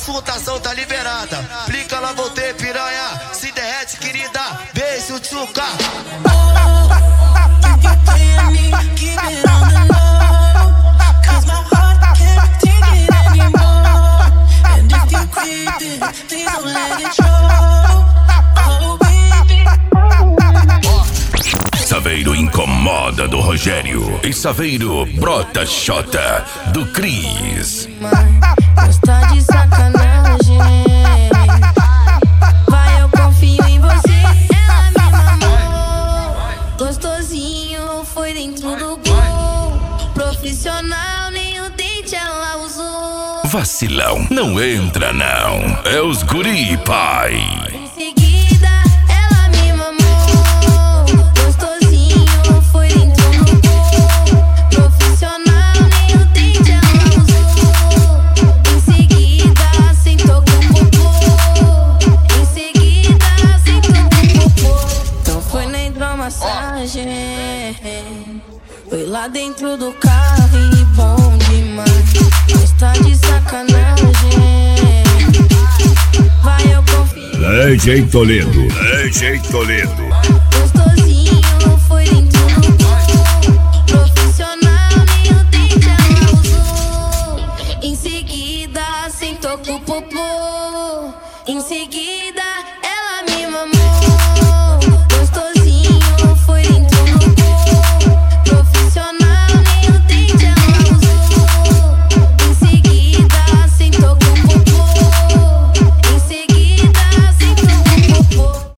Sutação tá liberada. Plica lá, voltei, piranha. Se derrete, querida. Beijo, tchuca. Saveiro incomoda do Rogério e Saveiro brota xota do Cris. Gosta de sacanagem. Vai, eu confio em você. Ela me mamou. Gostosinho, foi dentro do gol. Profissional, nem o dente ela usou. Vacilão, não entra não. É os guri, pai. Em seguida, ela me mamou. Gostosinho, foi dentro do gol. Profissional, nem o dente ela usou. Em seguida, sentou com o popô. Em seguida, sentou com o popô. Então foi na hidromassagem. Foi lá dentro do carro e bom demais. Gosta de sacanagem. Vai, eu confio. DJ Toledo. DJ Toledo. Gostosinho.